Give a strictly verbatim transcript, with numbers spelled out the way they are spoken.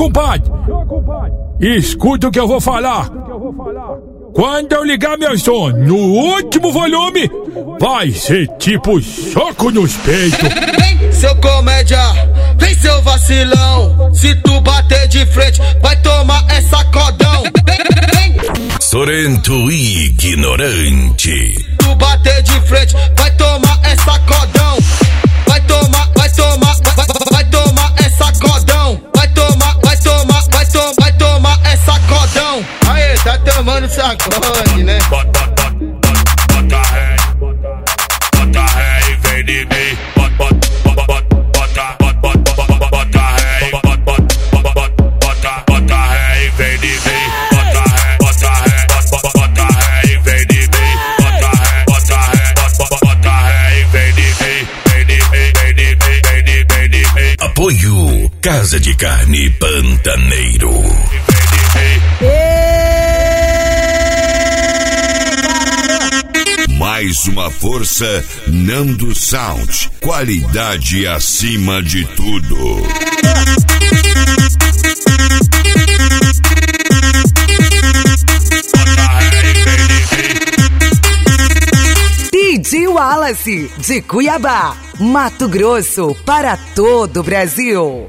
compadre, escuta o que eu vou falar. Quando eu ligar meu som no último volume, vai ser tipo soco nos peitos. Vem, seu comédia, vem, seu vacilão. Se tu bater de frente, vai tomar essa codão. Vem, vem. Sorento ignorante. Tu bater de frente, vai tomar essa codão. Vai tomar, vai tomar, vai, vai tomar essa codão. Vai tomar, vai tomar, vai tomar, vai tomar essa codão. Aê, tá tomando sacode, né? Bota, bota, bota ré, bota ré e vem de mim. Bota, bota, bota, bota, bota ré, bota, bota, bota ré e vem de mim. Bota ré, bota ré, bota ré e vem de mim. Bota ré, bota ré, bota ré e vem de mim. Vem de mim, vem de mim, vem de mim, vem de mim. Apoio Casa de Carne Pantaneiro. Mais uma força, Nando Sound. Qualidade acima de tudo. D J Wallace, de Cuiabá, Mato Grosso, para todo o Brasil.